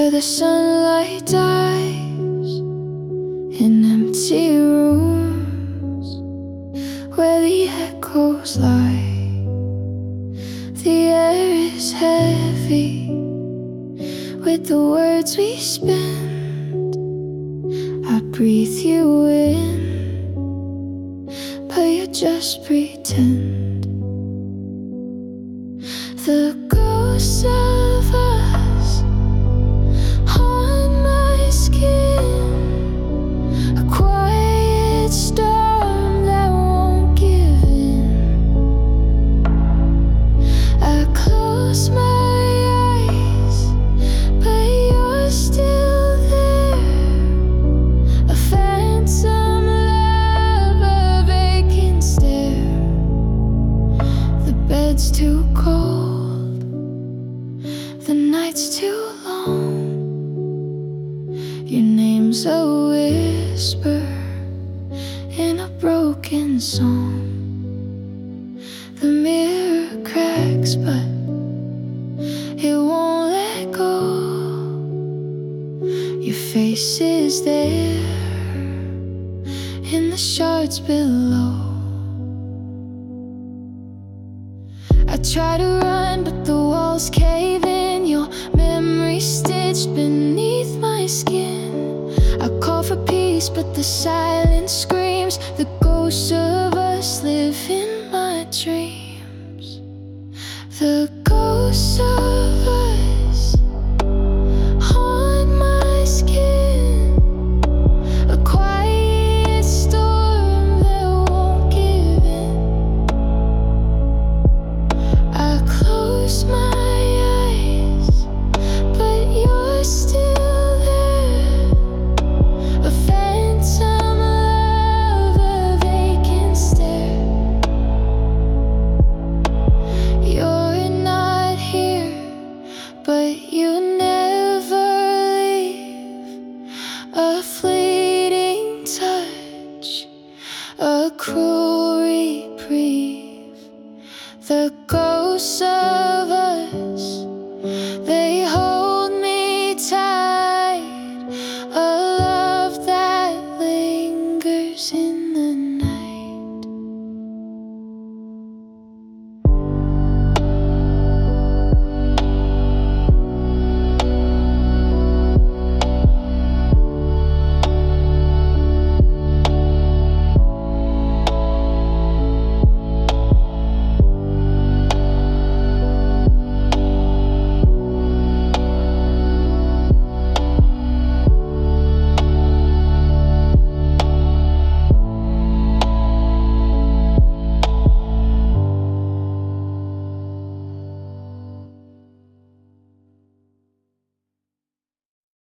where the sunlight dies in empty rooms, where the echoes lie. The air is heavy with the words we spend. I breathe you in, but you just pretend. The ghosts of us on my skin, a quiet storm that won't give in. I close my eyes, but you're still there. A phantom love, a vacant stare. The bed's too cold, the night's too long. Your name's a whisper in a broken song. The mirror cracks, but it won't let go. Your face is there in the shards below. I try to run, but the walls cave in. Your memory stitched beneath my skin. I call for peace, but the silence screams. The ghosts of us live in my dreams. The ghosts of us on my skin, a quiet storm that won't give in. I close my eyes, but you're still there. A phantom love, a vacant stare. You're not here, but you